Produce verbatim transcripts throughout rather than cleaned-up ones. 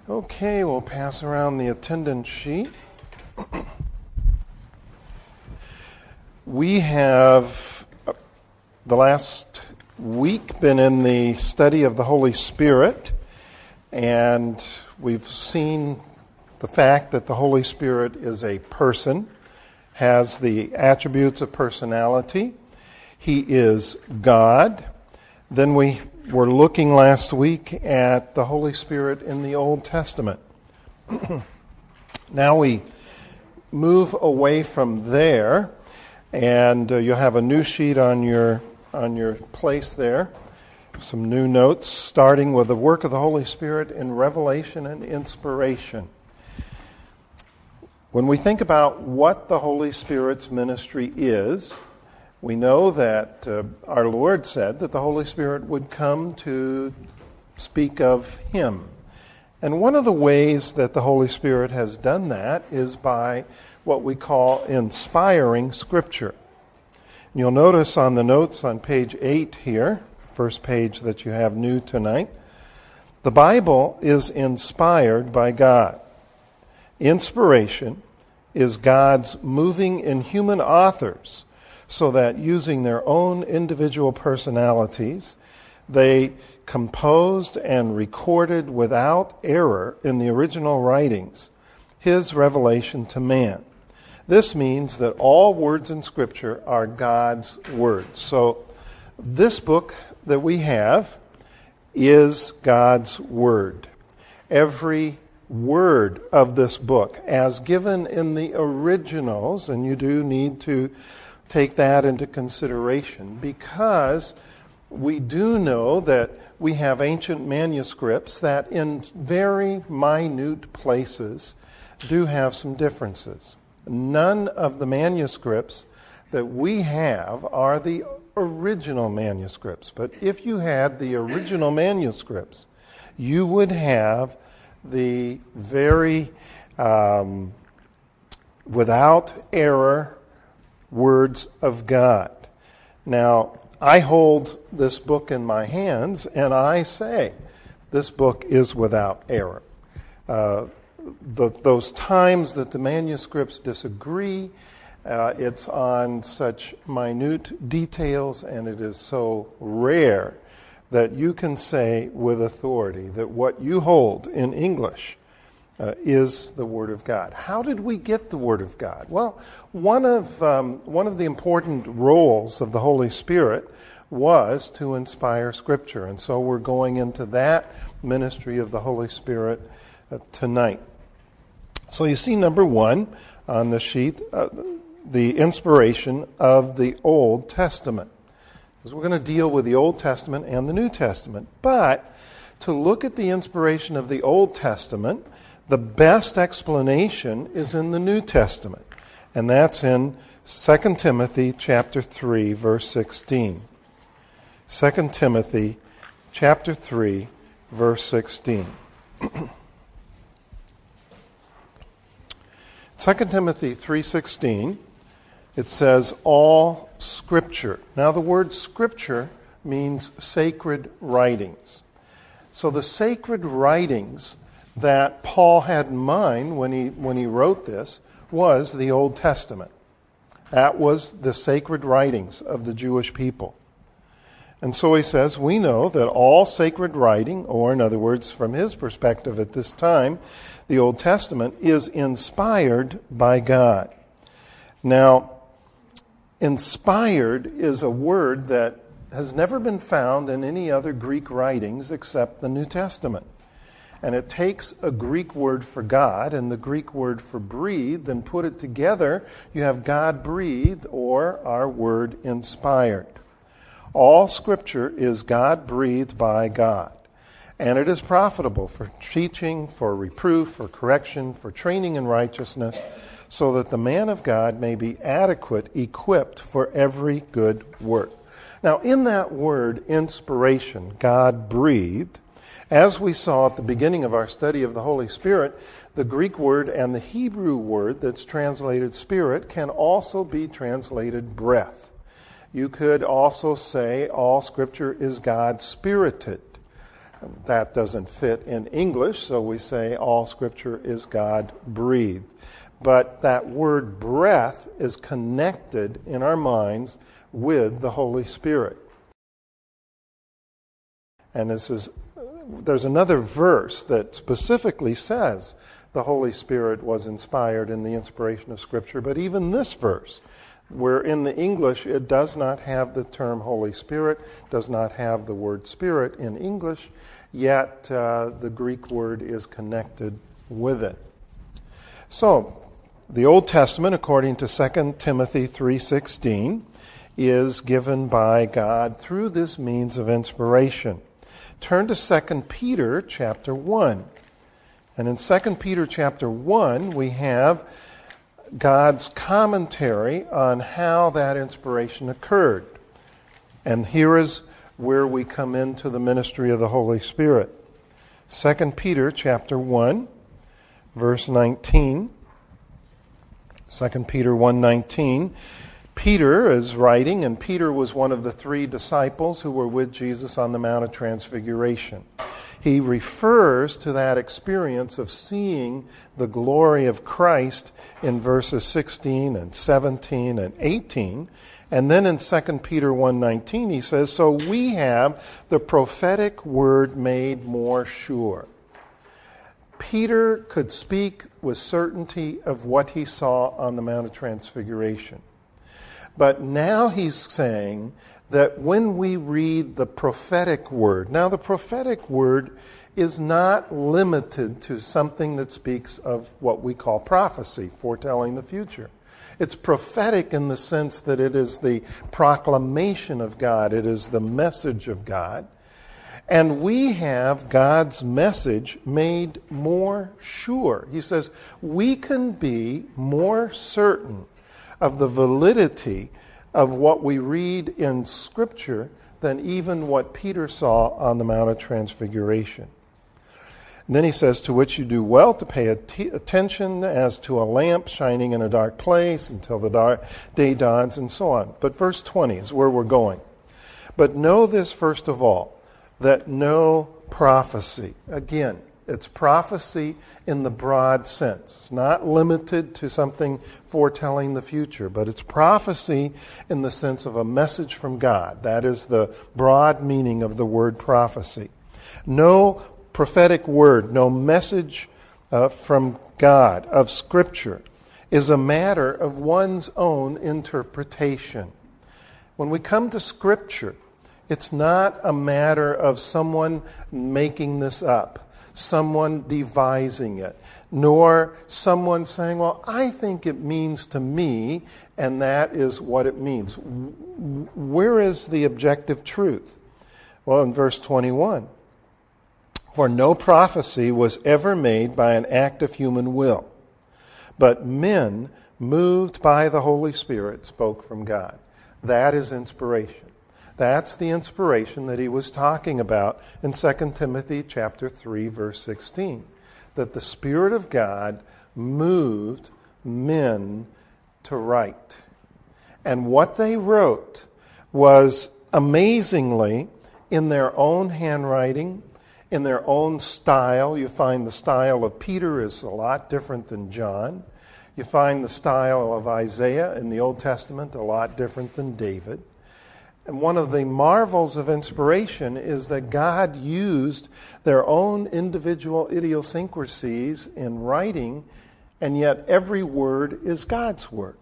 Okay, we'll pass around the attendance sheet. We have, uh, the last week, been in the study of the Holy Spirit, and we've seen the fact that the Holy Spirit is a person, has the attributes of personality. He is God. Then we were looking last week at the Holy Spirit in the Old Testament. Now we move away from there, and uh, you'll have a new sheet on your on your place there. Some new notes, starting with the work of the Holy Spirit in revelation and inspiration. When we think about what the Holy Spirit's ministry is, we know that uh, our Lord said that the Holy Spirit would come to speak of Him. And one of the ways that the Holy Spirit has done that is by what we call inspiring Scripture. And you'll notice on the notes on page eight here, first page that you have new tonight, the Bible is inspired by God. Inspiration is God's moving in human authors so that using their own individual personalities, they composed and recorded without error in the original writings His revelation to man. This means that all words in Scripture are God's words. So this book that we have is God's Word. Every word of this book, as given in the originals, and you do need to take that into consideration, because we do know that we have ancient manuscripts that in very minute places do have some differences. None of the manuscripts that we have are the original manuscripts. But if you had the original manuscripts, you would have the very um, without error words of God. Now, I hold this book in my hands, and I say this book is without error. Uh, the, those times that the manuscripts disagree, uh, it's on such minute details, and it is so rare that you can say with authority that what you hold in English uh, is the Word of God. How did we get the Word of God? Well, one of um, one of the important roles of the Holy Spirit was to inspire Scripture, and so we're going into that ministry of the Holy Spirit uh, tonight. So you see number one on the sheet, uh, the inspiration of the Old Testament. Because we're going to deal with the Old Testament and the New Testament. But to look at the inspiration of the Old Testament, the best explanation is in the New Testament. And that's in Second Timothy chapter three, verse sixteen. Second Timothy chapter three, verse sixteen. Second Timothy three sixteen, it says, all Scripture. Now the word Scripture means sacred writings. So the sacred writings that Paul had in mind when he when he wrote this was the Old Testament. That was the sacred writings of the Jewish people. And so he says, we know that all sacred writing, or in other words, from his perspective at this time, the Old Testament is inspired by God. Now, inspired is a word that has never been found in any other Greek writings except the New Testament. And it takes a Greek word for God and the Greek word for breathed and put it together, you have God breathed, or our word inspired. All Scripture is God breathed by God. And it is profitable for teaching, for reproof, for correction, for training in righteousness, so that the man of God may be adequate, equipped for every good work. Now, in that word, inspiration, God breathed, as we saw at the beginning of our study of the Holy Spirit, the Greek word and the Hebrew word that's translated spirit can also be translated breath. You could also say all Scripture is God-spirited. That doesn't fit in English, so we say all Scripture is God-breathed. But that word breath is connected in our minds with the Holy Spirit. And this is, there's another verse that specifically says the Holy Spirit was inspired in the inspiration of Scripture. But even this verse, where in the English it does not have the term Holy Spirit, does not have the word Spirit in English, yet uh, the Greek word is connected with it. So, the Old Testament, according to Second Timothy three sixteen, is given by God through this means of inspiration. Turn to Second Peter chapter one. And in Second Peter chapter one, we have God's commentary on how that inspiration occurred. And here is where we come into the ministry of the Holy Spirit. Second Peter chapter one, verse nineteen. Second Peter one nineteen. Peter is writing, and Peter was one of the three disciples who were with Jesus on the Mount of Transfiguration. He refers to that experience of seeing the glory of Christ in verses sixteen and seventeen and eighteen. And then in Second Peter one nineteen he says, so we have the prophetic word made more sure. Peter could speak with certainty of what he saw on the Mount of Transfiguration. But now he's saying that when we read the prophetic word, now the prophetic word is not limited to something that speaks of what we call prophecy, foretelling the future. It's prophetic in the sense that it is the proclamation of God, it is the message of God. And we have God's message made more sure. He says we can be more certain of the validity of what we read in Scripture than even what Peter saw on the Mount of Transfiguration. And then he says, to which you do well to pay att- attention as to a lamp shining in a dark place until the dark day dawns, and so on. But verse twenty is where we're going. But know this first of all, that no prophecy, again, it's prophecy in the broad sense. It's not limited to something foretelling the future, but it's prophecy in the sense of a message from God. That is the broad meaning of the word prophecy. No prophetic word, no message uh, from God of Scripture is a matter of one's own interpretation. When we come to Scripture, it's not a matter of someone making this up, someone devising it, nor someone saying, well, I think it means to me, and that is what it means. Where is the objective truth? Well, in verse twenty-one, for no prophecy was ever made by an act of human will, but men, moved by the Holy Spirit, spoke from God. That is inspiration. That's the inspiration that he was talking about in Second Timothy chapter three, verse sixteen. That the Spirit of God moved men to write. And what they wrote was amazingly in their own handwriting, in their own style. You find the style of Peter is a lot different than John. You find the style of Isaiah in the Old Testament a lot different than David. And one of the marvels of inspiration is that God used their own individual idiosyncrasies in writing, and yet every word is God's word.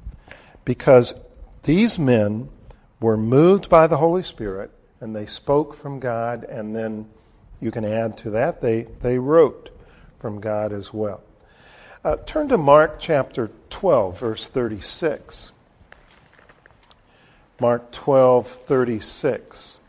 Because these men were moved by the Holy Spirit, and they spoke from God, and then you can add to that, they, they wrote from God as well. Uh, turn to Mark chapter twelve, verse thirty-six. Mark twelve, thirty-six.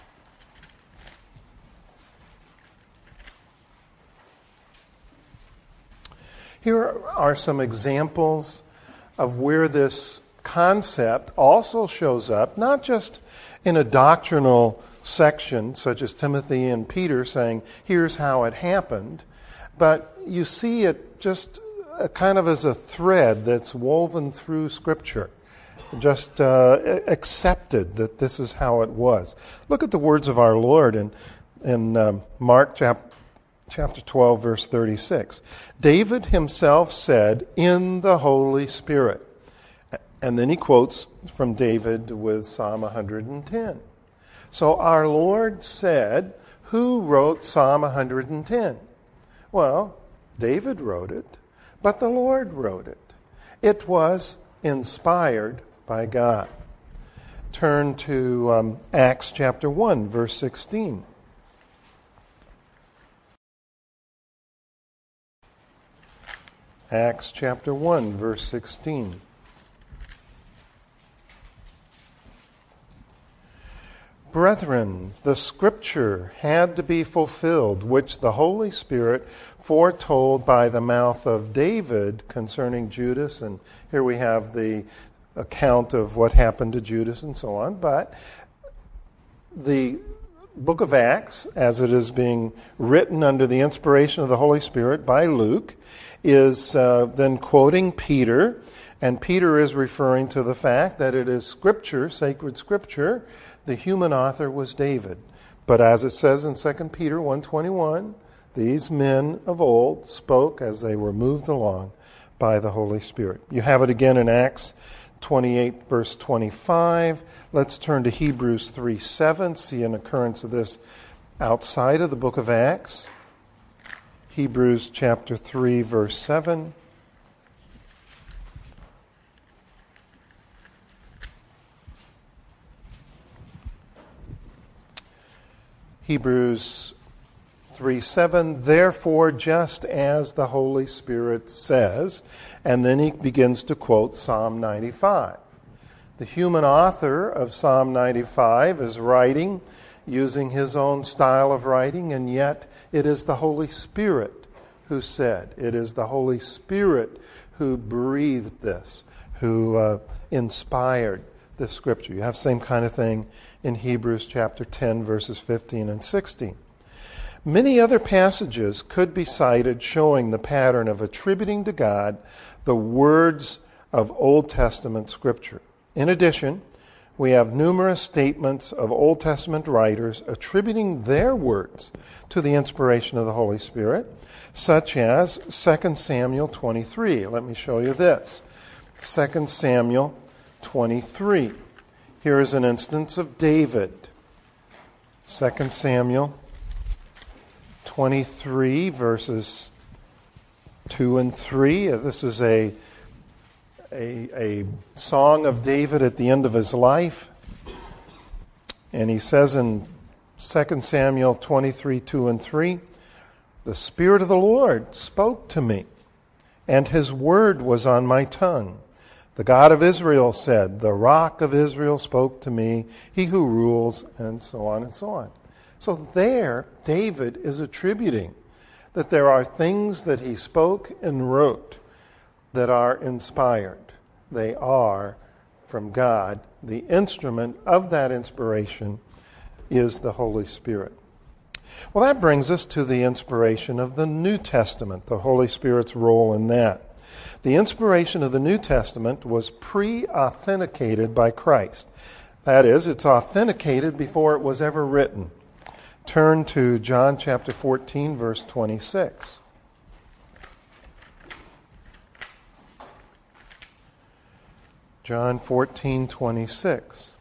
Here are some examples of where this concept also shows up, not just in a doctrinal section, such as Timothy and Peter saying, here's how it happened, but you see it just kind of as a thread that's woven through Scripture. Just uh, accepted that this is how it was. Look at the words of our Lord in in um, Mark chap- chapter twelve, verse thirty-six. David himself said, in the Holy Spirit. And then he quotes from David with Psalm one hundred ten. So our Lord said, who wrote Psalm one hundred ten? Well, David wrote it, but the Lord wrote it. It was inspired by God. Turn to um, Acts chapter one, verse sixteen. Acts chapter one, verse sixteen. Brethren, the scripture had to be fulfilled, which the Holy Spirit foretold by the mouth of David concerning Judas. And here we have the account of what happened to Judas and so on. But the book of Acts, as it is being written under the inspiration of the Holy Spirit by Luke, is uh, then quoting Peter. And Peter is referring to the fact that it is scripture, sacred scripture. The human author was David. But as it says in Second Peter one twenty-one, these men of old spoke as they were moved along by the Holy Spirit. You have it again in Acts twenty-eight, verse twenty-five. Let's turn to Hebrews three seven, see an occurrence of this outside of the book of Acts. Hebrews chapter three, verse seven. Hebrews three seven, therefore, just as the Holy Spirit says, and then he begins to quote Psalm ninety-five. The human author of Psalm ninety-five is writing using his own style of writing, and yet it is the Holy Spirit who said. It is the Holy Spirit who breathed this, who uh, inspired this scripture. You have the same kind of thing in Hebrews chapter ten, verses fifteen and sixteen. Many other passages could be cited showing the pattern of attributing to God the words of Old Testament scripture. In addition, we have numerous statements of Old Testament writers attributing their words to the inspiration of the Holy Spirit, such as Second Samuel twenty-three. Let me show you this. Second Samuel twenty-three. Here is an instance of David. Second Samuel twenty-three, verses two and three. This is a, a, a song of David at the end of his life. And he says in Second Samuel twenty-three, two and three, the Spirit of the Lord spoke to me, and his word was on my tongue. The God of Israel said, the rock of Israel spoke to me, he who rules, and so on and so on. So there, David is attributing that there are things that he spoke and wrote that are inspired. They are from God. The instrument of that inspiration is the Holy Spirit. Well, that brings us to the inspiration of the New Testament, the Holy Spirit's role in that. The inspiration of the New Testament was pre-authenticated by Christ. That is, it's authenticated before it was ever written. Turn to John chapter fourteen, verse twenty-six. John fourteen, twenty-six.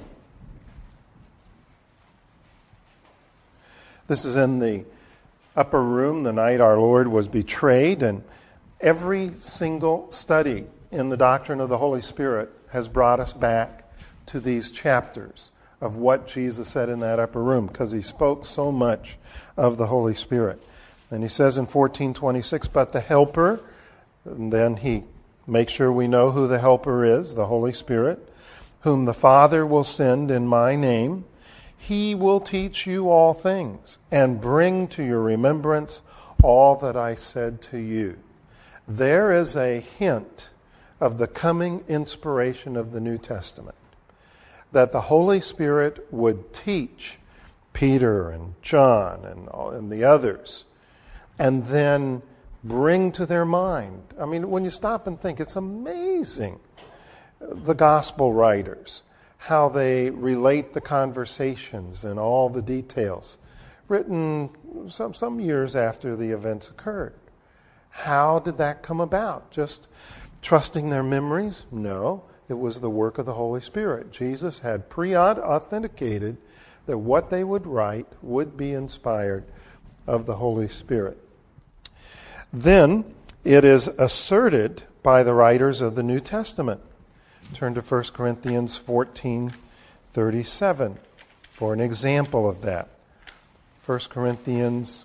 This is in the upper room the night our Lord was betrayed, and every single study in the doctrine of the Holy Spirit has brought us back to these chapters of what Jesus said in that upper room, because he spoke so much of the Holy Spirit. And he says in fourteen twenty-six, but the Helper, and then he makes sure we know who the Helper is, the Holy Spirit, whom the Father will send in my name, he will teach you all things and bring to your remembrance all that I said to you. There is a hint of the coming inspiration of the New Testament, that the Holy Spirit would teach Peter and John and, all, and the others, and then bring to their mind. I mean, when you stop and think, it's amazing, the gospel writers, how they relate the conversations and all the details written some, some years after the events occurred. How did that come about? Just trusting their memories? No, it was the work of the Holy Spirit. Jesus had pre-authenticated that what they would write would be inspired of the Holy Spirit. Then it is asserted by the writers of the New Testament. Turn to First Corinthians fourteen thirty-seven for an example of that. First Corinthians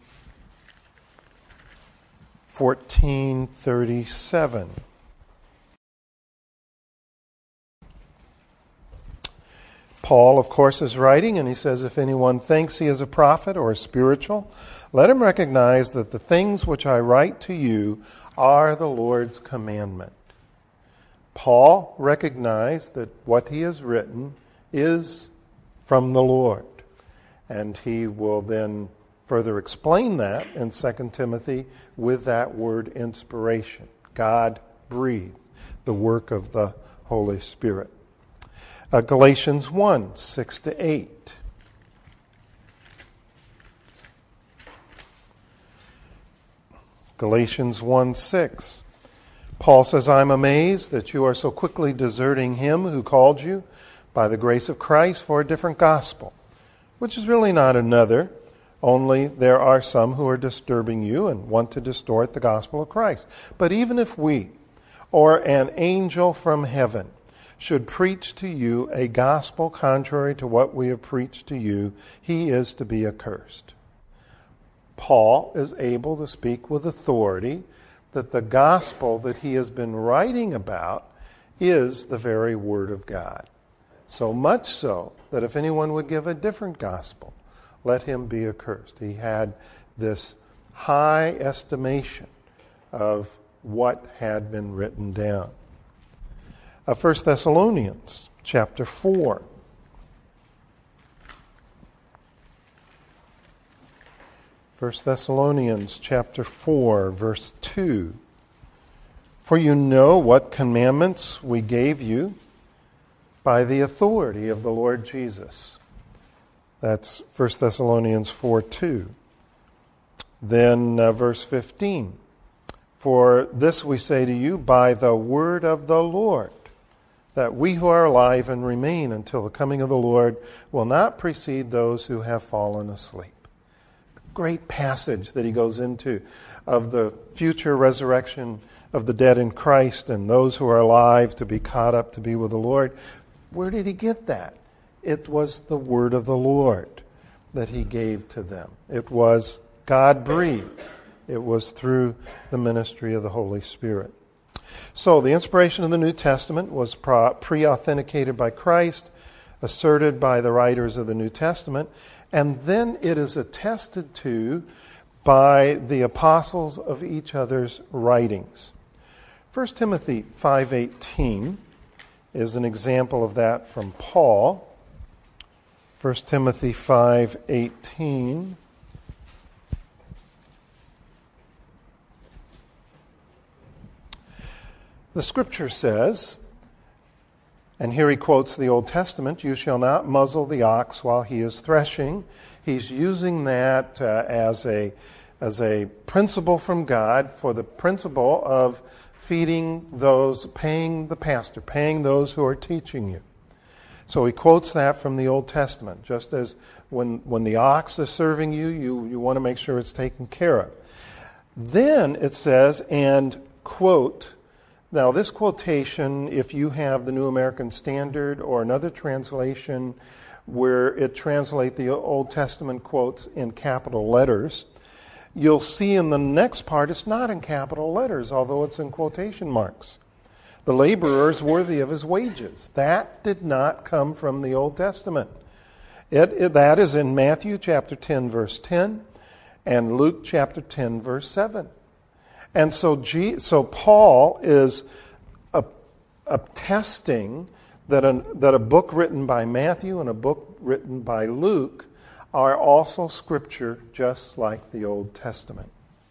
fourteen thirty-seven. Paul, of course, is writing, and he says, if anyone thinks he is a prophet or a spiritual, let him recognize that the things which I write to you are the Lord's commandment. Paul recognized that what he has written is from the Lord. And he will then further explain that in Second Timothy with that word inspiration. God breathed, the work of the Holy Spirit. Uh, Galatians one, six to eight. Galatians one, six. Paul says, I'm amazed that you are so quickly deserting him who called you by the grace of Christ for a different gospel, which is really not another, only there are some who are disturbing you and want to distort the gospel of Christ. But even if we, or an angel from heaven, should preach to you a gospel contrary to what we have preached to you, he is to be accursed. Paul is able to speak with authority that the gospel that he has been writing about is the very word of God. So much so that if anyone would give a different gospel, let him be accursed. He had this high estimation of what had been written down. Uh, First Thessalonians chapter four. First Thessalonians chapter four, verse two. For you know what commandments we gave you by the authority of the Lord Jesus. That's First Thessalonians four two. Then uh, verse fifteen. For this we say to you by the word of the Lord, that we who are alive and remain until the coming of the Lord will not precede those who have fallen asleep. Great passage that he goes into of the future resurrection of the dead in Christ and those who are alive to be caught up to be with the Lord. Where did he get that? It was the word of the Lord that he gave to them. It was God-breathed. It was through the ministry of the Holy Spirit. So the inspiration of the New Testament was pre-authenticated by Christ, asserted by the writers of the New Testament, and then it is attested to by the apostles of each other's writings. First Timothy five eighteen is an example of that from Paul. First Timothy five eighteen. The Scripture says, and here he quotes the Old Testament, you shall not muzzle the ox while he is threshing. He's using that uh, as a as a principle from God for the principle of feeding those, paying the pastor, paying those who are teaching you. So he quotes that from the Old Testament. Just as when, when the ox is serving you, you, you want to make sure it's taken care of. Then it says, and quote, now this quotation, if you have the New American Standard or another translation where it translates the Old Testament quotes in capital letters, you'll see in the next part it's not in capital letters, although it's in quotation marks. The laborer is worthy of his wages. That did not come from the Old Testament. It, it, that is in Matthew chapter ten, verse ten, and Luke chapter ten, verse seven. And so, G, so Paul is attesting that a, that a book written by Matthew and a book written by Luke are also Scripture, just like the Old Testament.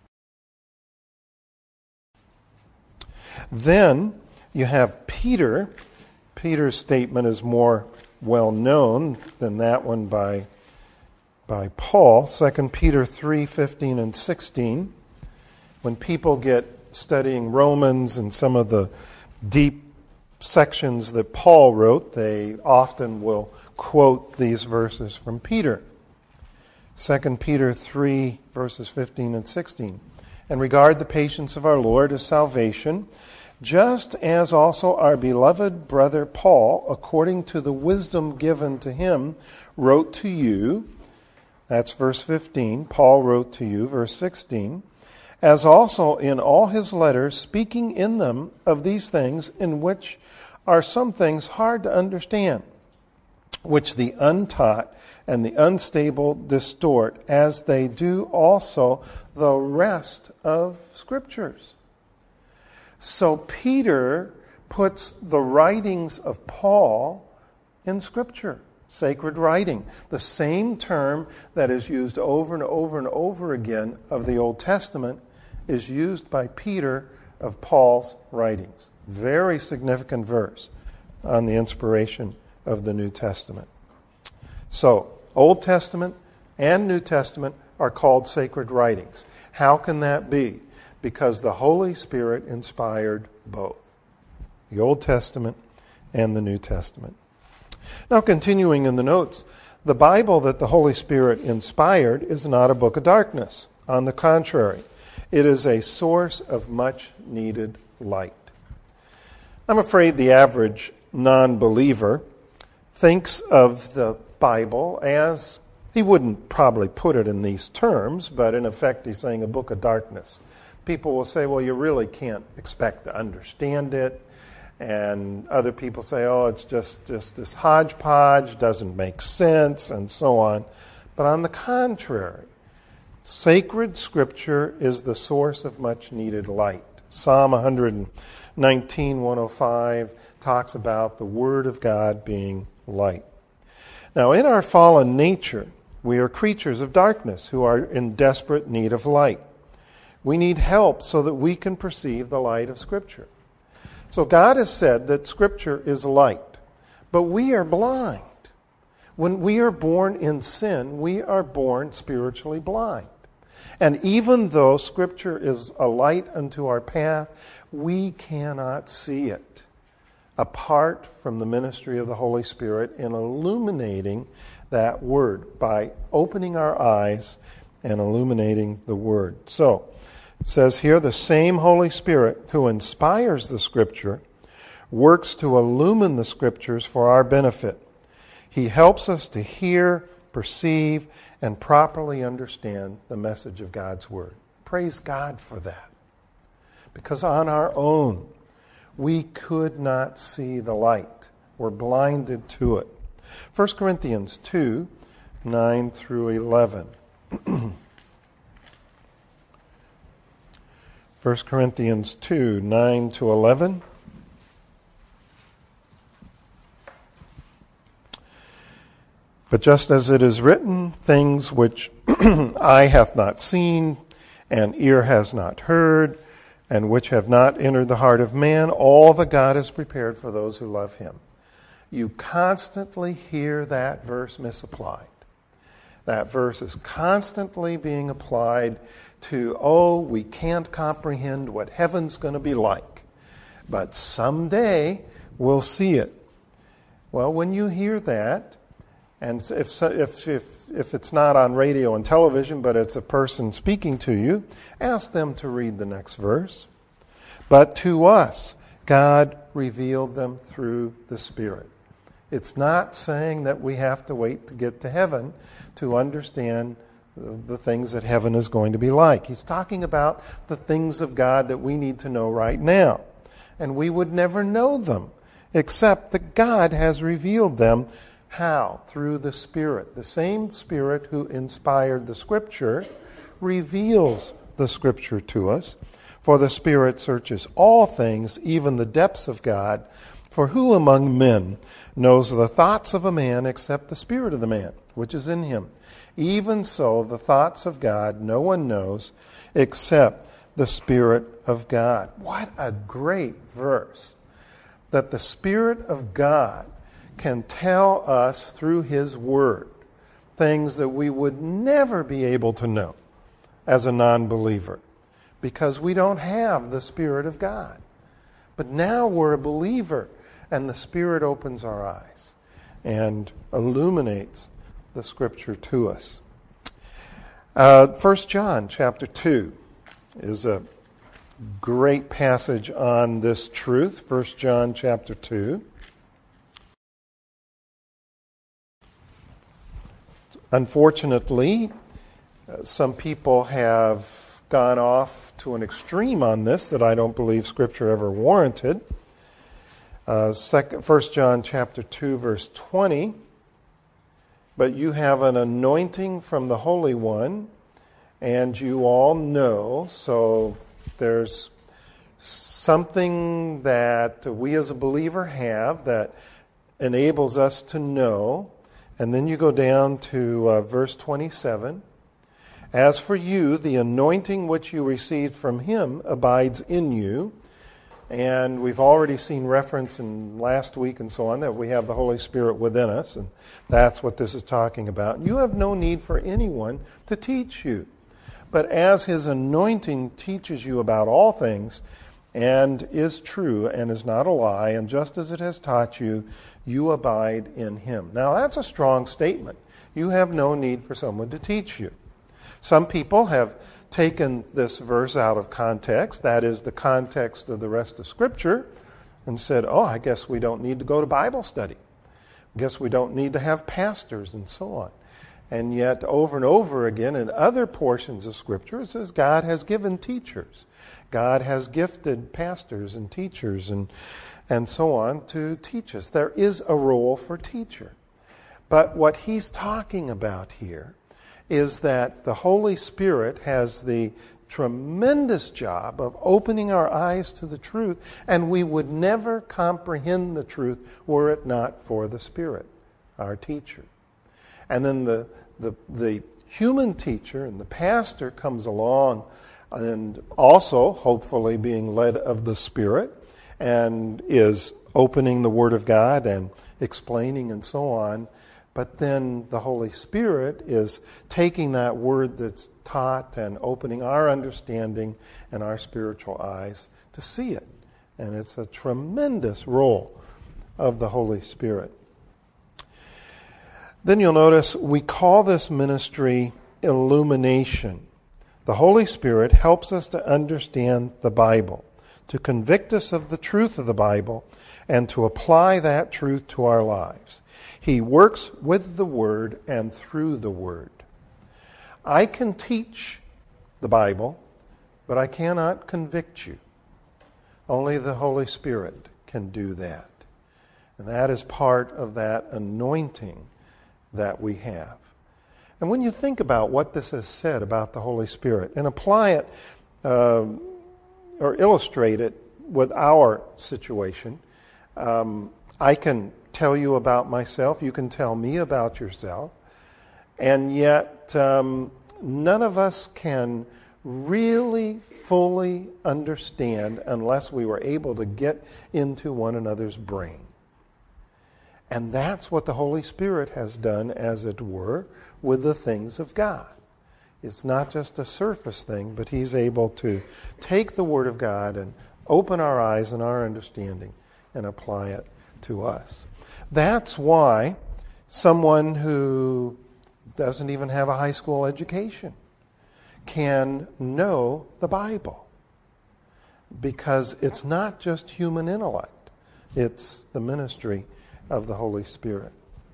Then you have Peter. Peter's statement is more well known than that one by by Paul, Second Peter three, fifteen and sixteen. When people get studying Romans and some of the deep sections that Paul wrote, they often will quote these verses from Peter. Second Peter three, verses fifteen and sixteen. And regard the patience of our Lord as salvation, just as also our beloved brother Paul, according to the wisdom given to him, wrote to you. That's verse fifteen. Paul wrote to you, verse sixteen. As also in all his letters, speaking in them of these things, in which are some things hard to understand, which the untaught and the unstable distort, as they do also the rest of Scriptures. So Peter puts the writings of Paul in Scripture, sacred writing, the same term that is used over and over and over again of the Old Testament is used by Peter of Paul's writings. Very significant verse on the inspiration of the New Testament. So, Old Testament and New Testament are called sacred writings. How can that be? Because the Holy Spirit inspired both, the Old Testament and the New Testament. Now, continuing in the notes, the Bible that the Holy Spirit inspired is not a book of darkness. On the contrary, it is a source of much needed light. I'm afraid the average non-believer thinks of the Bible as, he wouldn't probably put it in these terms, but in effect he's saying a book of darkness. People will say, well, you really can't expect to understand it. And other people say, oh, it's just, just this hodgepodge, doesn't make sense, and so on. But on the contrary, sacred Scripture is the source of much needed light. Psalm one nineteen, one oh five talks about the Word of God being light. Now, in our fallen nature, we are creatures of darkness who are in desperate need of light. We need help so that we can perceive the light of Scripture. So God has said that Scripture is light, but we are blind. When we are born in sin, we are born spiritually blind. And even though Scripture is a light unto our path, we cannot see it apart from the ministry of the Holy Spirit in illuminating that Word, by opening our eyes and illuminating the Word. So, it says here, the same Holy Spirit who inspires the Scripture works to illumine the Scriptures for our benefit. He helps us to hear, perceive, and properly understand the message of God's Word. Praise God for that. Because on our own, we could not see the light. We're blinded to it. First Corinthians two, nine through eleven. First Corinthians two, nine to eleven. But just as it is written, things which eye hath not seen, and ear has not heard, and which have not entered the heart of man, all that God has prepared for those who love him. You constantly hear that verse misapplied. That verse is constantly being applied to, oh, we can't comprehend what heaven's going to be like, but someday we'll see it. Well, when you hear that, and if, if, if, if it's not on radio and television, but it's a person speaking to you, ask them to read the next verse. But to us, God revealed them through the Spirit. It's not saying that we have to wait to get to heaven to understand the, the things that heaven is going to be like. He's talking about the things of God that we need to know right now. And we would never know them except that God has revealed them. How? Through the Spirit. The same Spirit who inspired the Scripture reveals the Scripture to us. For the Spirit searches all things, even the depths of God. For who among men knows the thoughts of a man except the spirit of the man, which is in him? Even so, the thoughts of God no one knows except the Spirit of God. What a great verse. That the Spirit of God can tell us through His Word things that we would never be able to know as a non-believer because we don't have the Spirit of God. But now we're a believer, and the Spirit opens our eyes and illuminates the Scripture to us. Uh, First John chapter two is a great passage on this truth. First John chapter two. Unfortunately, uh, some people have gone off to an extreme on this that I don't believe Scripture ever warranted. Uh, second, First John chapter two, verse twenty. But you have an anointing from the Holy One, and you all know. So there's something that we as a believer have that enables us to know. And then you go down to uh, verse twenty-seven. As for you, the anointing which you received from him abides in you. And we've already seen reference in last week and so on that we have the Holy Spirit within us. And that's what this is talking about. You have no need for anyone to teach you. But as his anointing teaches you about all things and is true and is not a lie, and just as it has taught you, you abide in him. Now that's a strong statement. You have no need for someone to teach you. Some people have taken this verse out of context, that is the context of the rest of Scripture, and said, oh, I guess we don't need to go to Bible study. I guess we don't need to have pastors and so on. And yet over and over again in other portions of Scripture it says God has given teachers. God has gifted pastors and teachers and, and so on to teach us. There is a role for teacher. But what he's talking about here is that the Holy Spirit has the tremendous job of opening our eyes to the truth, and we would never comprehend the truth were it not for the Spirit, our teacher. And then the, the, the human teacher and the pastor comes along and also, hopefully, being led of the Spirit and is opening the Word of God and explaining and so on. But then the Holy Spirit is taking that word that's taught and opening our understanding and our spiritual eyes to see it. And it's a tremendous role of the Holy Spirit. Then you'll notice we call this ministry illumination. The Holy Spirit helps us to understand the Bible, to convict us of the truth of the Bible, and to apply that truth to our lives. He works with the Word and through the Word. I can teach the Bible, but I cannot convict you. Only the Holy Spirit can do that. And that is part of that anointing that we have. And when you think about what this has said about the Holy Spirit and apply it uh, or illustrate it with our situation, um, I can tell you about myself, you can tell me about yourself, and yet um, none of us can really fully understand unless we were able to get into one another's brain. And that's what the Holy Spirit has done, as it were, with the things of God. It's not just a surface thing, but He's able to take the Word of God and open our eyes and our understanding and apply it to us. That's why someone who doesn't even have a high school education can know the Bible, because it's not just human intellect. It's the ministry of the Holy Spirit.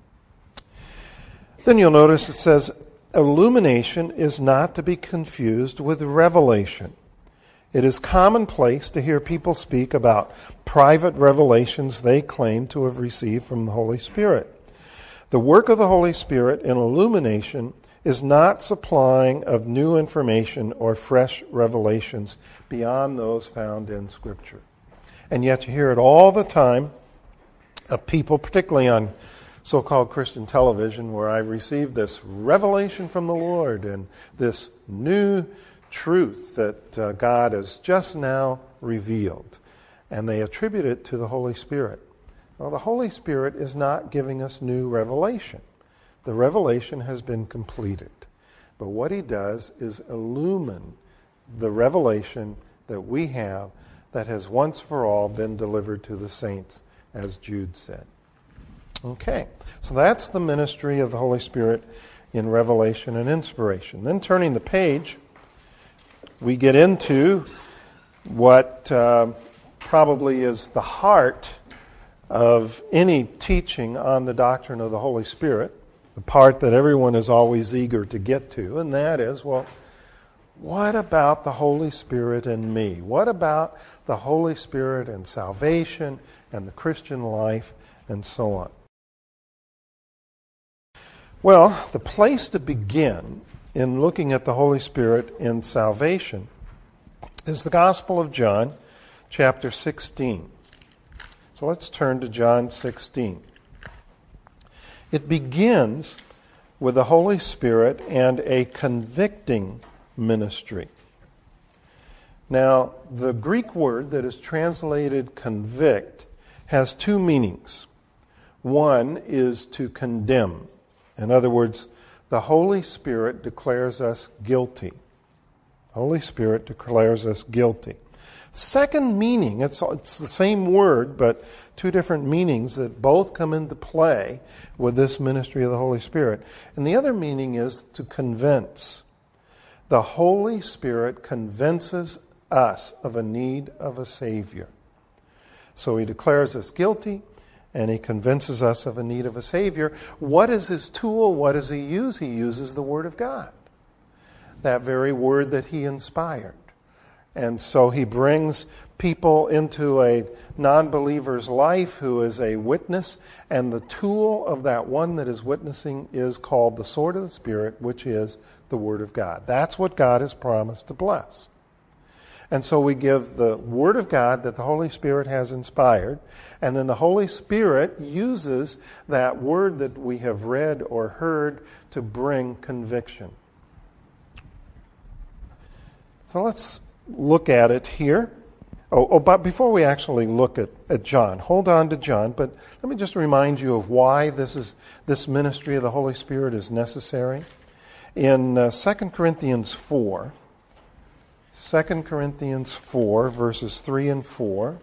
Then you'll notice it says, illumination is not to be confused with revelation. It is commonplace to hear people speak about private revelations they claim to have received from the Holy Spirit. The work of the Holy Spirit in illumination is not supplying of new information or fresh revelations beyond those found in Scripture. And yet you hear it all the time of people, particularly on so-called Christian television, where I received this revelation from the Lord and this new truth that uh, God has just now revealed. And they attribute it to the Holy Spirit. Well, the Holy Spirit is not giving us new revelation. The revelation has been completed. But what he does is illumine the revelation that we have that has once for all been delivered to the saints, as Jude said. Okay, so that's the ministry of the Holy Spirit in revelation and inspiration. Then turning the page, we get into what uh, probably is the heart of any teaching on the doctrine of the Holy Spirit, the part that everyone is always eager to get to, and that is, well, what about the Holy Spirit and me? What about the Holy Spirit and salvation and the Christian life and so on? Well, the place to begin in looking at the Holy Spirit in salvation is the Gospel of John, chapter sixteen. So let's turn to John sixteen. It begins with the Holy Spirit and a convicting ministry. Now, the Greek word that is translated convict has two meanings. One is to condemn. In other words, the Holy Spirit declares us guilty. The Holy Spirit declares us guilty. Second meaning, it's, it's the same word, but two different meanings that both come into play with this ministry of the Holy Spirit. And the other meaning is to convince. The Holy Spirit convinces us of a need of a Savior. So he declares us guilty, and he convinces us of a need of a Savior. What is his tool? What does he use? He uses the Word of God, that very Word that he inspired. And so he brings people into a non-believer's life who is a witness, and the tool of that one that is witnessing is called the sword of the Spirit, which is the Word of God. That's what God has promised to bless. And so we give the Word of God that the Holy Spirit has inspired, and then the Holy Spirit uses that Word that we have read or heard to bring conviction. So let's look at it here. Oh, oh, but before we actually look at, at John, hold on to John, but let me just remind you of why this is this ministry of the Holy Spirit is necessary. In uh, Second Corinthians four, Second Corinthians four, verses three and four,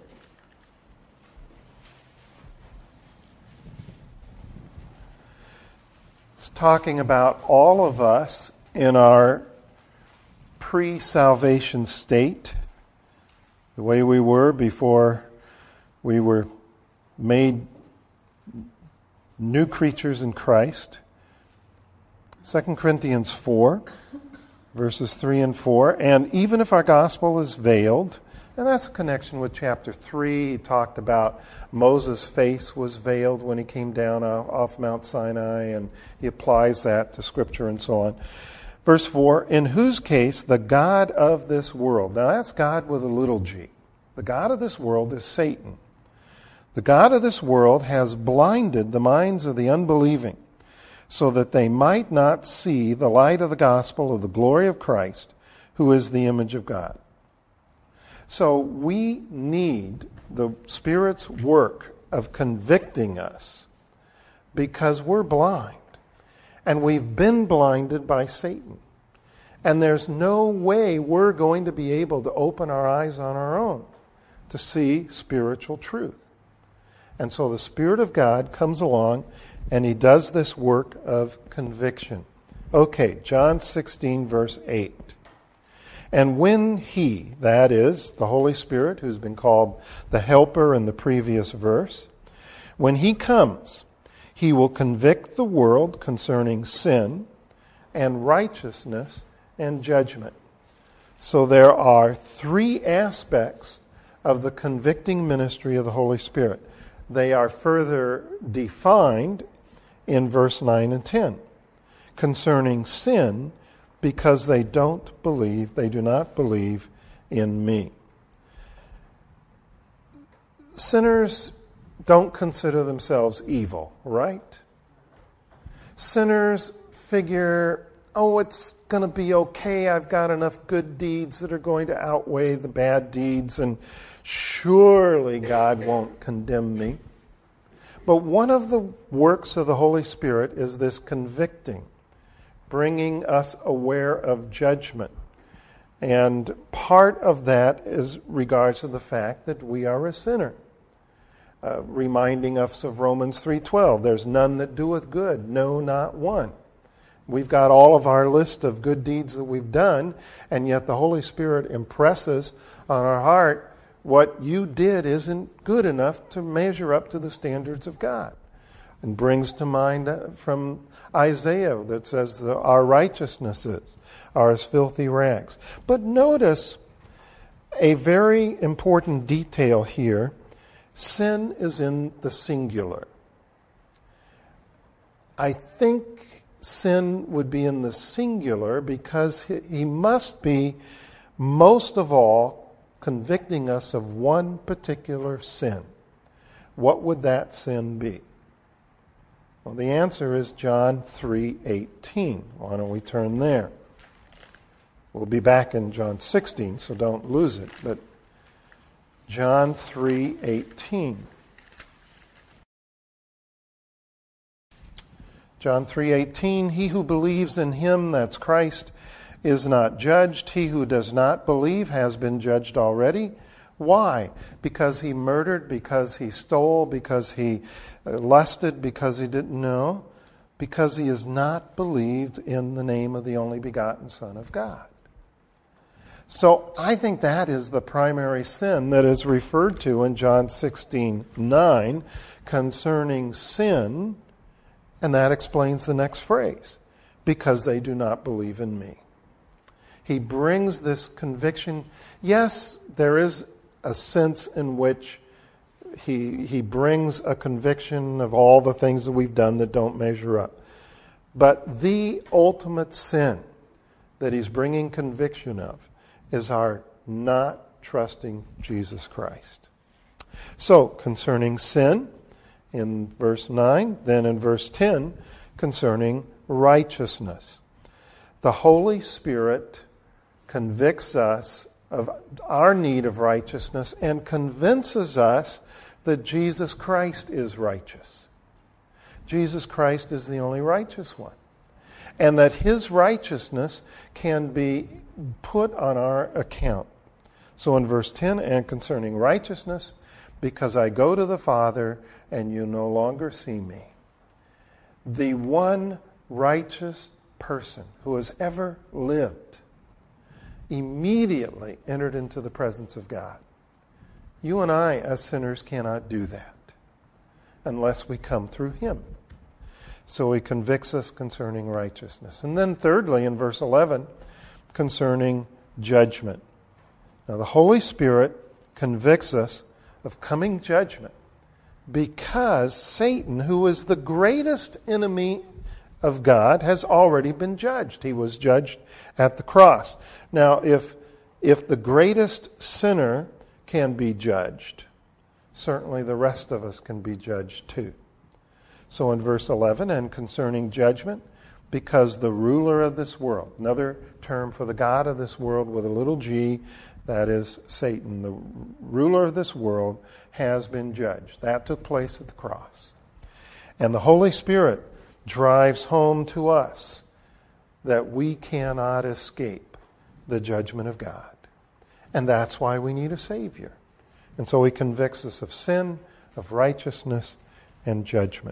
it's talking about all of us in our pre-salvation state, the way we were before we were made new creatures in Christ. Second Corinthians four, verses three and four. And even if our gospel is veiled, and that's a connection with chapter three. He talked about Moses' face was veiled when he came down off Mount Sinai, and he applies that to Scripture and so on. Verse four, in whose case the God of this world, now that's God with a little g. The God of this world is Satan. The God of this world has blinded the minds of the unbelieving, so that they might not see the light of the gospel of the glory of Christ, who is the image of God. So we need the Spirit's work of convicting us because we're blind. And we've been blinded by Satan. And there's no way we're going to be able to open our eyes on our own to see spiritual truth. And so the Spirit of God comes along and he does this work of conviction. Okay, John sixteen, verse eight. And when he, that is, the Holy Spirit, who's been called the Helper in the previous verse, when he comes, he will convict the world concerning sin and righteousness and judgment. So there are three aspects of the convicting ministry of the Holy Spirit. They are further defined in verse nine and ten. Concerning sin, because they don't believe, they do not believe in me. Sinners don't consider themselves evil, right? Sinners figure, oh, it's going to be okay. I've got enough good deeds that are going to outweigh the bad deeds, and surely God won't condemn me. But one of the works of the Holy Spirit is this convicting, bringing us aware of judgment. And part of that is regards to the fact that we are a sinner. Uh, reminding us of Romans three twelve, there's none that doeth good, no, not one. We've got all of our list of good deeds that we've done, and yet the Holy Spirit impresses on our heart what you did isn't good enough to measure up to the standards of God. And brings to mind from Isaiah that says that our righteousnesses are as filthy rags. But notice a very important detail here. Sin is in the singular. I think sin would be in the singular because he must be, most of all, convicting us of one particular sin. What would that sin be? Well, the answer is John three eighteen. Why don't we turn there? We'll be back in John sixteen, so don't lose it. But John three eighteen. John three eighteen, he who believes in him, that's Christ, is not judged. He who does not believe has been judged already. Why? Because he murdered, because he stole, because he lusted, because he didn't know, because he has not believed in the name of the only begotten Son of God. So I think that is the primary sin that is referred to in John sixteen nine concerning sin, and that explains the next phrase, because they do not believe in me. He brings this conviction. Yes, there is a sense in which he, he brings a conviction of all the things that we've done that don't measure up. But the ultimate sin that he's bringing conviction of is our not trusting Jesus Christ. So, concerning sin, in verse nine, then in verse ten, concerning righteousness. The Holy Spirit convicts us of our need of righteousness and convinces us that Jesus Christ is righteous. Jesus Christ is the only righteous one. And that his righteousness can be put on our account. So in verse ten, and concerning righteousness, because I go to the Father and you no longer see me. The one righteous person who has ever lived immediately entered into the presence of God. You and I, as sinners, cannot do that unless we come through him. So he convicts us concerning righteousness. And then thirdly, in verse eleven, concerning judgment. Now the Holy Spirit convicts us of coming judgment because Satan, who is the greatest enemy of God, has already been judged. He was judged at the cross. Now, if if the greatest sinner can be judged, certainly the rest of us can be judged too. So in verse eleven, and concerning judgment, because the ruler of this world, another term for the god of this world with a little g, that is Satan, the ruler of this world, has been judged. That took place at the cross. And the Holy Spirit drives home to us that we cannot escape the judgment of God. And that's why we need a Savior. And so he convicts us of sin, of righteousness, and judgment.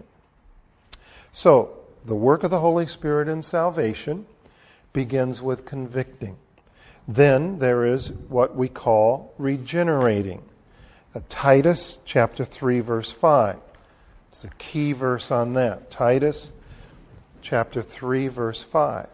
So, the work of the Holy Spirit in salvation begins with convicting. Then there is what we call regenerating. Uh, Titus chapter three, verse five. It's a key verse on that. Titus chapter three, verse five.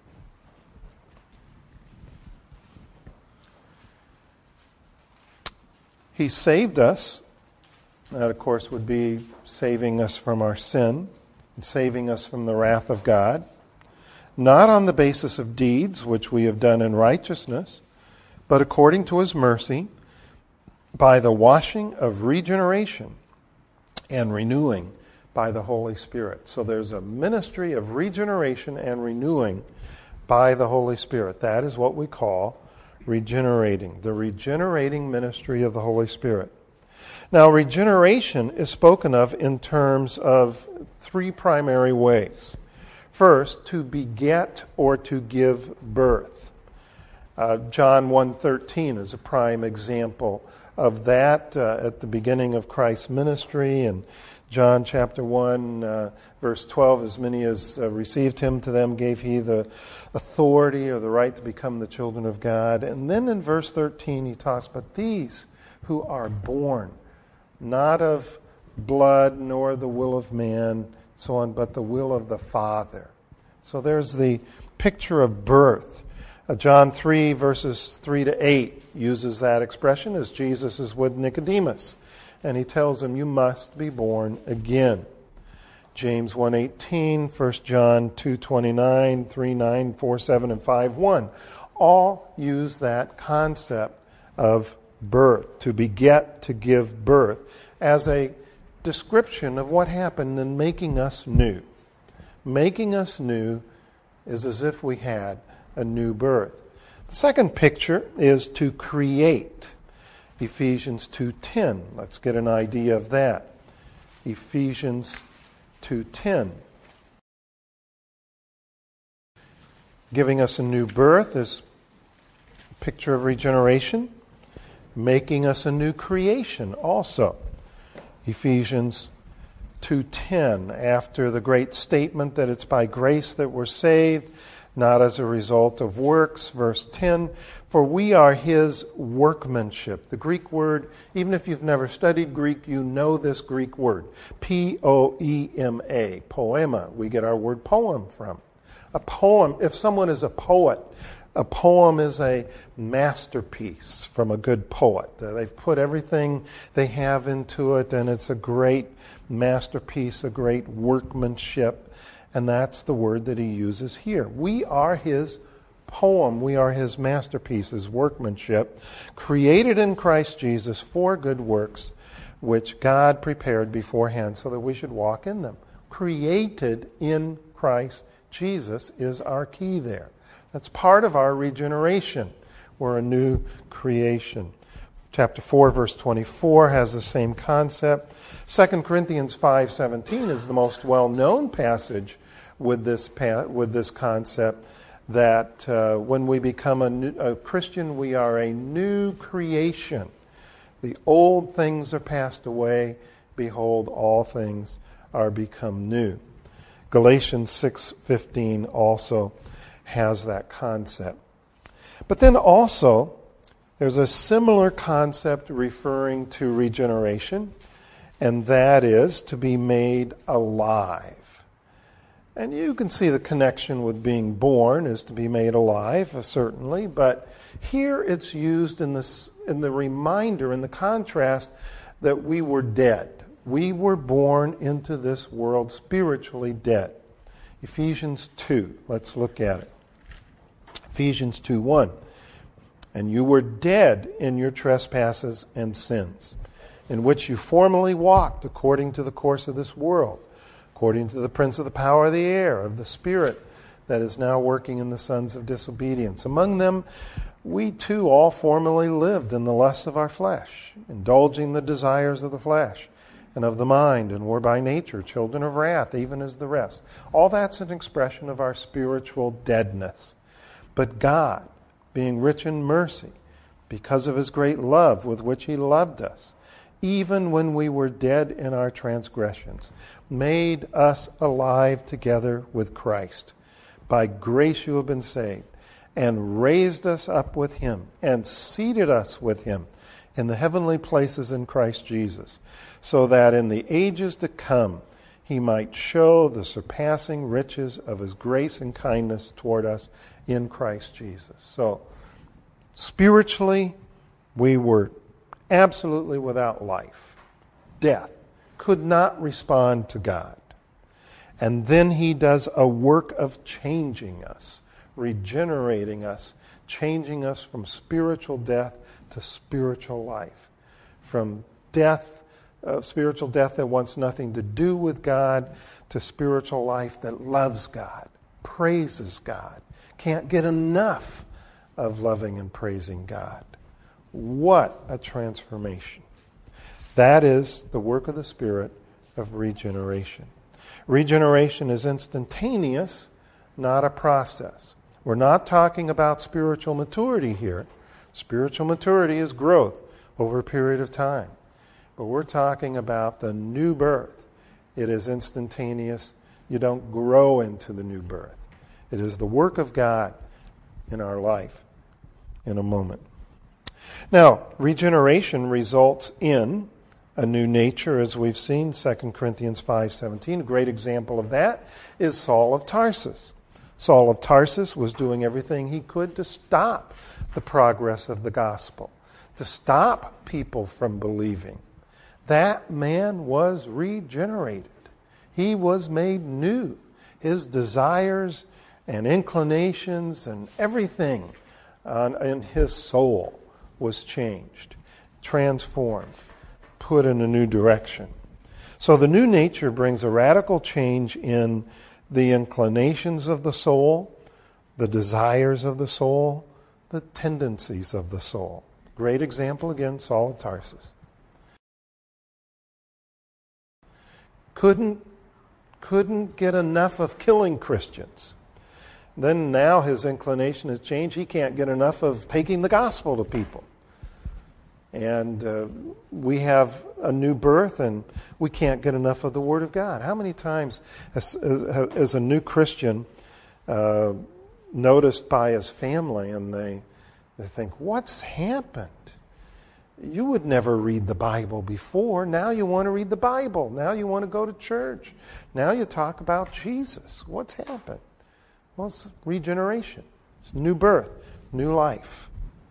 He saved us. That, of course, would be saving us from our sin and saving us from the wrath of God. Not on the basis of deeds, which we have done in righteousness, but according to his mercy, by the washing of regeneration and renewing by the Holy Spirit. So there's a ministry of regeneration and renewing by the Holy Spirit. That is what we call regenerating, the regenerating ministry of the Holy Spirit. Now, regeneration is spoken of in terms of three primary ways. First, to beget or to give birth. Uh, John one thirteen is a prime example of that uh, at the beginning of Christ's ministry. And John chapter one, uh, verse twelve, as many as uh, received him, to them gave he the authority or the right to become the children of God. And then in verse thirteen he talks about these who are born, not of blood nor the will of man, so on, but the will of the Father. So there's the picture of birth. Uh, John three, verses three to eight uses that expression as Jesus is with Nicodemus. And he tells him, you must be born again. James one eighteen, First John two twenty-nine, three nine, four seven, and five one all use that concept of birth, to beget, to give birth, as a description of what happened in making us new. Making us new is as if we had a new birth. The second picture is to create. Ephesians two ten. Let's get an idea of that. Ephesians two ten. Giving us a new birth is a picture of regeneration. Making us a new creation also. Ephesians two ten. After the great statement that it's by grace that we're saved, not as a result of works. Verse ten, for we are his workmanship. The Greek word, even if you've never studied Greek, you know this Greek word. P O E M A, poema. We get our word poem from. A poem, if someone is a poet, a poem is a masterpiece from a good poet. Uh, they've put everything they have into it, and it's a great masterpiece, a great workmanship. And that's the word that he uses here. We are his poem. We are his masterpiece, his workmanship, created in Christ Jesus for good works, which God prepared beforehand so that we should walk in them. Created in Christ Jesus is our key there. That's part of our regeneration. We're a new creation. Chapter four, verse twenty-four has the same concept. Second Corinthians five seventeen is the most well-known passage with this with this concept that uh, when we become a, new, a Christian, we are a new creation. The old things are passed away. Behold, all things are become new. Galatians six fifteen also has that concept. But then also, there's a similar concept referring to regeneration, and that is to be made alive. And you can see the connection with being born is to be made alive, certainly, but here it's used in this in the reminder, in the contrast, that we were dead. We were born into this world spiritually dead. Ephesians two, let's look at it. Ephesians two one. And you were dead in your trespasses and sins, in which you formerly walked according to the course of this world, according to the prince of the power of the air, of the spirit that is now working in the sons of disobedience. Among them, we too all formerly lived in the lusts of our flesh, indulging the desires of the flesh and of the mind, and were by nature children of wrath, even as the rest. All that's an expression of our spiritual deadness. But God, being rich in mercy, because of his great love with which he loved us, even when we were dead in our transgressions, made us alive together with Christ. By grace you have been saved, and raised us up with him, and seated us with him in the heavenly places in Christ Jesus, so that in the ages to come he might show the surpassing riches of his grace and kindness toward us in Christ Jesus. So, spiritually, we were absolutely without life. Death. Could not respond to God. And then he does a work of changing us, regenerating us, changing us from spiritual death to spiritual life. From death, uh, spiritual death that wants nothing to do with God, to spiritual life that loves God, praises God, can't get enough of loving and praising God. What a transformation. That is the work of the Spirit of regeneration. Regeneration is instantaneous, not a process. We're not talking about spiritual maturity here. Spiritual maturity is growth over a period of time. But we're talking about the new birth. It is instantaneous. You don't grow into the new birth. It is the work of God in our life in a moment. Now, regeneration results in a new nature, as we've seen, Second Corinthians five seventeen. A great example of that is Saul of Tarsus. Saul of Tarsus was doing everything he could to stop the progress of the gospel, to stop people from believing. That man was regenerated. He was made new. His desires and inclinations and everything uh, in his soul was changed, transformed, put in a new direction. So the new nature brings a radical change in the inclinations of the soul, the desires of the soul, the tendencies of the soul. Great example again, Saul of Tarsus. Couldn't, couldn't get enough of killing Christians. Then now his inclination has changed. He can't get enough of taking the gospel to people. And uh, we have a new birth, and we can't get enough of the Word of God. How many times, as, as a new Christian, uh, noticed by his family, and they, they think, what's happened? You would never read the Bible before. Now you want to read the Bible. Now you want to go to church. Now you talk about Jesus. What's happened? Well, it's regeneration. It's new birth, new life.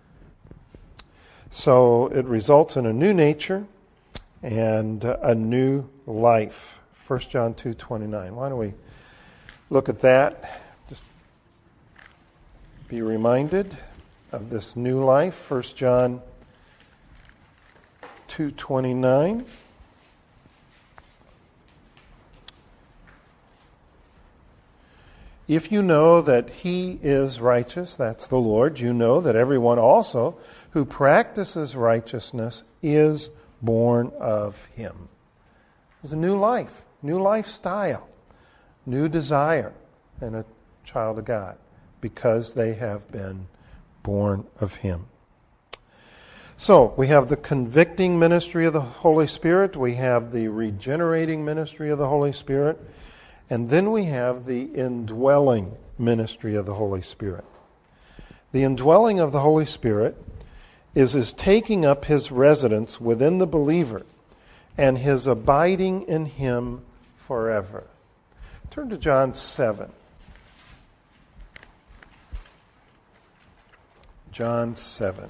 So it results in a new nature and a new life. First John two twenty-nine. Why don't we look at that? Just be reminded of this new life. First John two twenty-nine. If you know that he is righteous, that's the Lord, you know that everyone also who practices righteousness is born of him. It's a new life, new lifestyle, new desire in a child of God because they have been born of him. So we have the convicting ministry of the Holy Spirit, we have the regenerating ministry of the Holy Spirit, and then we have the indwelling ministry of the Holy Spirit. The indwelling of the Holy Spirit is his taking up his residence within the believer and his abiding in him forever. Turn to John seven. John seven.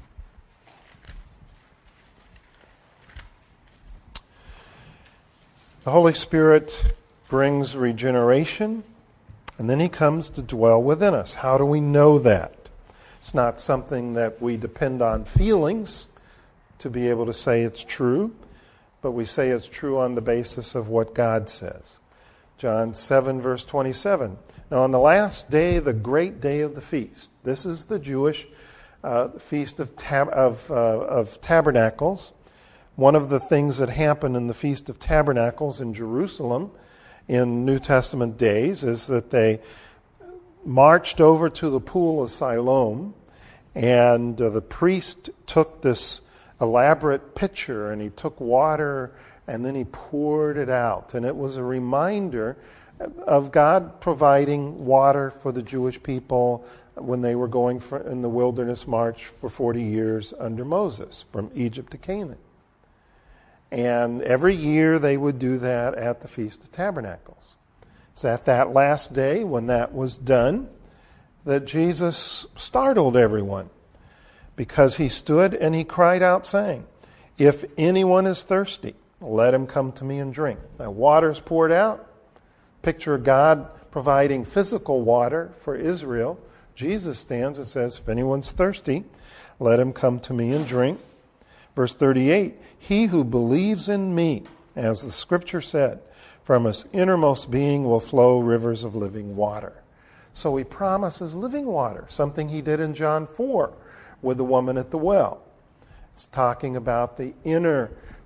The Holy Spirit brings regeneration, and then he comes to dwell within us. How do we know that? It's not something that we depend on feelings to be able to say it's true, but we say it's true on the basis of what God says. John seven, verse twenty-seven. Now on the last day, the great day of the feast, this is the Jewish uh, feast of, tab- of, uh, of Tabernacles. One of the things that happened in the Feast of Tabernacles in Jerusalem in New Testament days is that they marched over to the pool of Siloam, and uh, the priest took this elaborate pitcher and he took water and then he poured it out. And it was a reminder of God providing water for the Jewish people when they were going for, in the wilderness march for forty years under Moses from Egypt to Canaan. And every year they would do that at the Feast of Tabernacles. It's at that last day when that was done that Jesus startled everyone, because he stood and he cried out saying, "If anyone is thirsty, let him come to me and drink." Now water's poured out. Picture of God providing physical water for Israel. Jesus stands and says, "If anyone's thirsty, let him come to me and drink." Verse thirty-eight, "He who believes in me, as the scripture said, from his innermost being will flow rivers of living water." So he promises living water, something he did in John four with the woman at the well. It's talking about the inner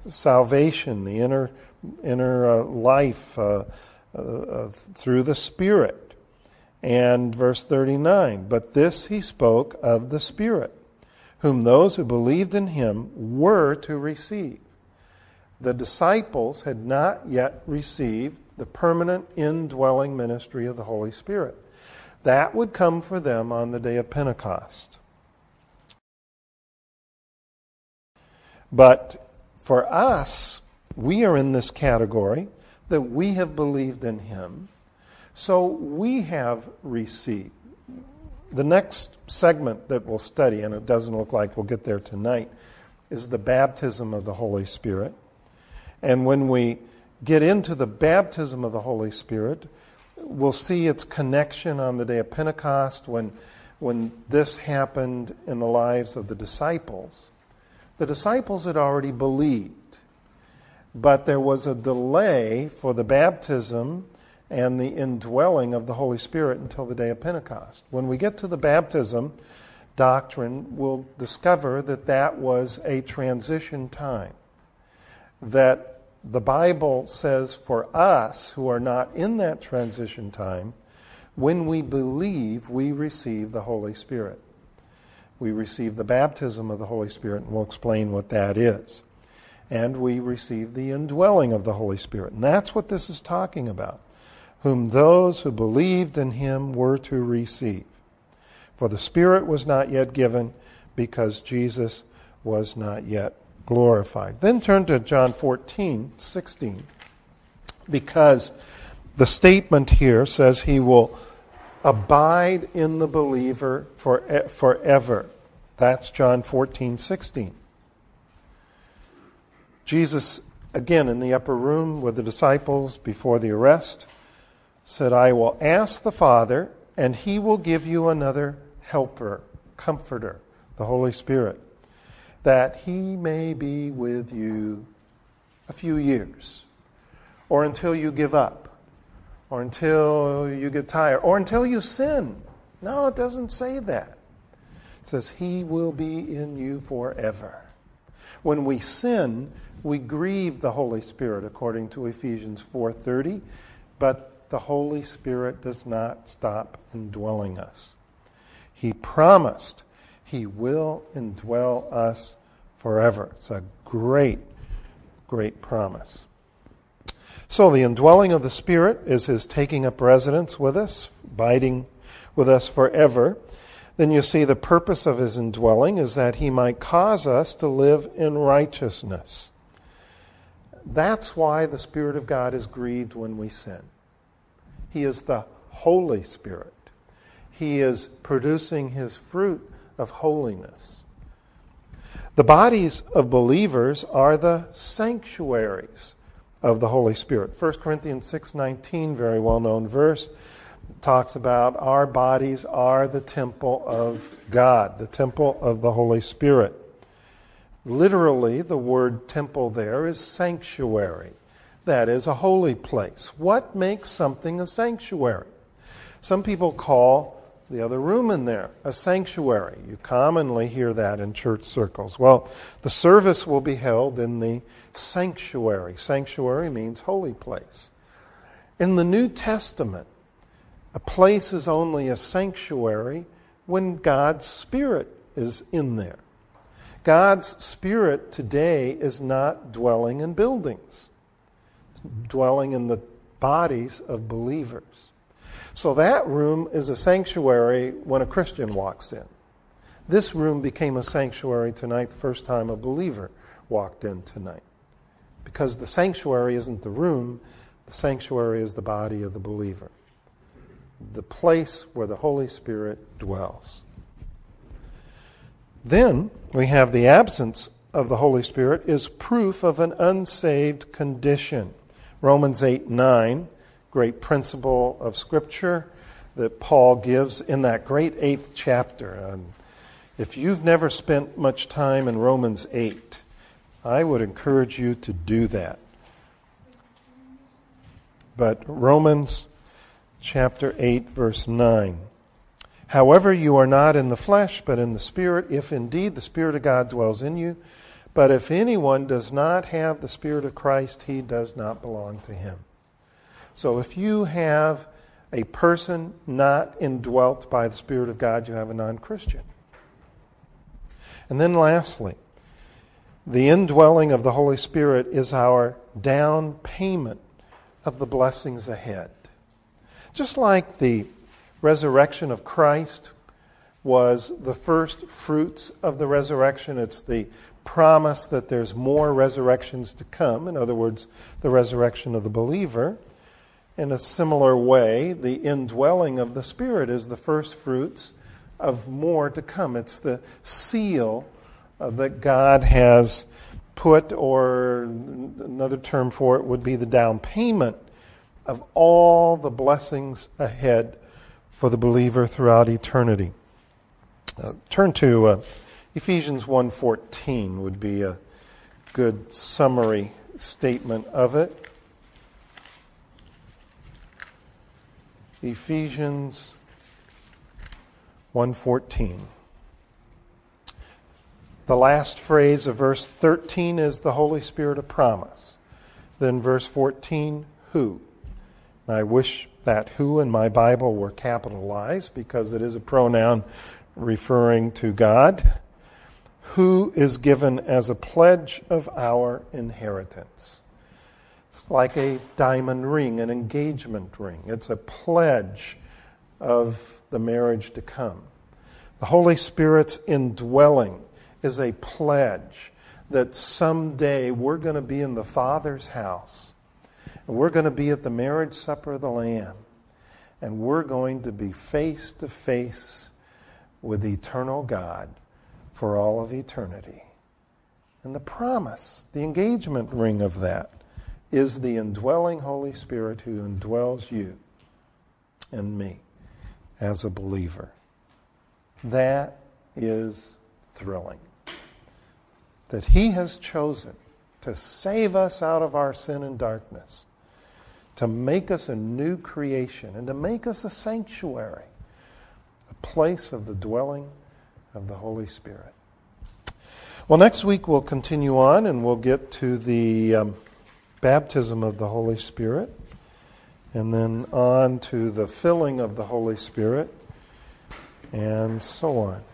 salvation, the inner inner uh, life uh, uh, uh, through the Spirit. And verse thirty-nine, but this he spoke of the Spirit, whom those who believed in him were to receive. The disciples had not yet received the permanent indwelling ministry of the Holy Spirit. That would come for them on the day of Pentecost. But for us, we are in this category that we have believed in him, so we have received. The next segment that we'll study, and it doesn't look like we'll get there tonight, is the baptism of the Holy Spirit. And when we get into the baptism of the Holy Spirit, we'll see its connection on the day of Pentecost when, when this happened in the lives of the disciples. The disciples had already believed, but there was a delay for the baptism and the indwelling of the Holy Spirit until the day of Pentecost. When we get to the baptism doctrine, we'll discover that that was a transition time. That the Bible says for us who are not in that transition time, when we believe, we receive the Holy Spirit. We receive the baptism of the Holy Spirit, and we'll explain what that is. And we receive the indwelling of the Holy Spirit. And that's what this is talking about. Whom those who believed in him were to receive. For the Spirit was not yet given, because Jesus was not yet glorified. Then turn to John fourteen, sixteen. Because the statement here says he will abide in the believer for, forever. That's John fourteen, sixteen. Jesus, again in the upper room with the disciples before the arrest, said, I will ask the Father, and he will give you another helper, comforter, the Holy Spirit, that he may be with you a few years, or until you give up, or until you get tired, or until you sin. No, it doesn't say that. It says he will be in you forever. When we sin, we grieve the Holy Spirit, according to Ephesians four thirty, but the Holy Spirit does not stop indwelling us. He promised he will indwell us forever. It's a great, great promise. So the indwelling of the Spirit is his taking up residence with us, abiding with us forever. Then you see the purpose of his indwelling is that he might cause us to live in righteousness. That's why the Spirit of God is grieved when we sin. He is the Holy Spirit. He is producing his fruit of holiness. The bodies of believers are the sanctuaries of the Holy Spirit. First Corinthians six nineteen, very well-known verse, talks about our bodies are the temple of God, the temple of the Holy Spirit. Literally, the word temple there is sanctuary. That is a holy place. What makes something a sanctuary? Some people call the other room in there a sanctuary. You commonly hear that in church circles. Well, the service will be held in the sanctuary. Sanctuary means holy place. In the New Testament, a place is only a sanctuary when God's Spirit is in there. God's Spirit today is not dwelling in buildings. It's dwelling in the bodies of believers. So that room is a sanctuary when a Christian walks in. This room became a sanctuary tonight the first time a believer walked in tonight. Because the sanctuary isn't the room, the sanctuary is the body of the believer. The place where the Holy Spirit dwells. Then we have the absence of the Holy Spirit is proof of an unsaved condition. Romans eight nine, great principle of Scripture that Paul gives in that great eighth chapter. And if you've never spent much time in Romans eight, I would encourage you to do that. But Romans chapter eight, verse nine. However, you are not in the flesh, but in the Spirit, if indeed the Spirit of God dwells in you. But if anyone does not have the Spirit of Christ, he does not belong to him. So if you have a person not indwelt by the Spirit of God, you have a non-Christian. And then lastly, the indwelling of the Holy Spirit is our down payment of the blessings ahead. Just like the resurrection of Christ was the first fruits of the resurrection, it's the promise that there's more resurrections to come. In other words, the resurrection of the believer. In a similar way, the indwelling of the Spirit is the first fruits of more to come. It's the seal uh, that God has put, or another term for it would be the down payment of all the blessings ahead for the believer throughout eternity. Uh, turn to uh, Ephesians one fourteen would be a good summary statement of it. Ephesians one fourteen. The last phrase of verse thirteen is the Holy Spirit of promise. Then verse fourteen, who? I wish that who in my Bible were capitalized because it is a pronoun referring to God. Who is given as a pledge of our inheritance. It's like a diamond ring, an engagement ring. It's a pledge of the marriage to come. The Holy Spirit's indwelling is a pledge that someday we're going to be in the Father's house. And we're going to be at the marriage supper of the Lamb. And we're going to be face to face with eternal God for all of eternity. And the promise, the engagement ring of that, is the indwelling Holy Spirit who indwells you and me as a believer. That is thrilling. That He has chosen to save us out of our sin and darkness, to make us a new creation, and to make us a sanctuary, a place of the dwelling of the Holy Spirit. Well, next week we'll continue on and we'll get to the um, baptism of the Holy Spirit, and then on to the filling of the Holy Spirit, and so on.